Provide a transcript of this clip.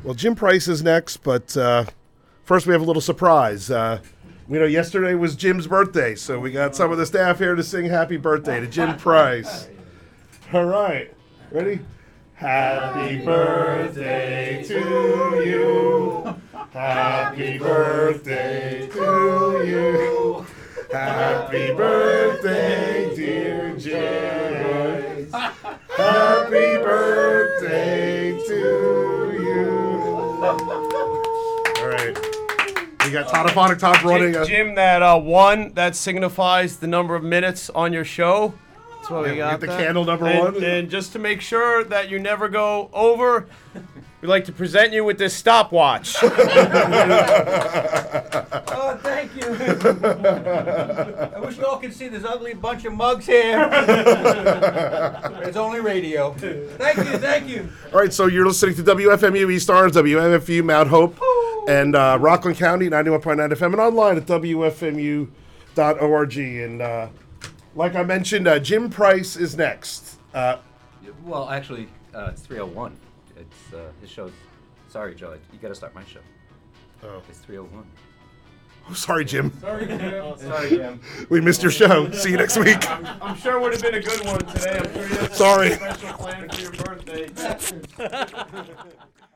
Well, Jim Price is next, but first we have a little surprise. Yesterday was Jim's birthday, so we got some of the staff here to sing happy birthday to Jim Price. All right, ready? Happy birthday to you. Happy birthday to you. Happy birthday, dear Jim. Happy birthday to you. All right. We got Todophonic Top running. Jim, that one, that signifies the number of minutes on your show. That's what we got. The candle number one. And just to make sure that you never go over, we'd like to present you with this stopwatch. Oh, thank you. I wish you all could see this ugly bunch of mugs here. It's only radio. Thank you. All right, so you're listening to WFMU East Orange, WMFU Mount Hope, and Rockland County, 91.9 FM, and online at WFMU.org. And like I mentioned, Jim Price is next. Well, actually, it's 3:01. It's his show. Sorry, Joe. You got to start my show. Oh. It's 3:01. Oh, sorry, Jim. Sorry, Jim. We missed your show. See you next week. I'm sure it would have been a good one today. I'm sure you have Sorry. a special plan for your birthday.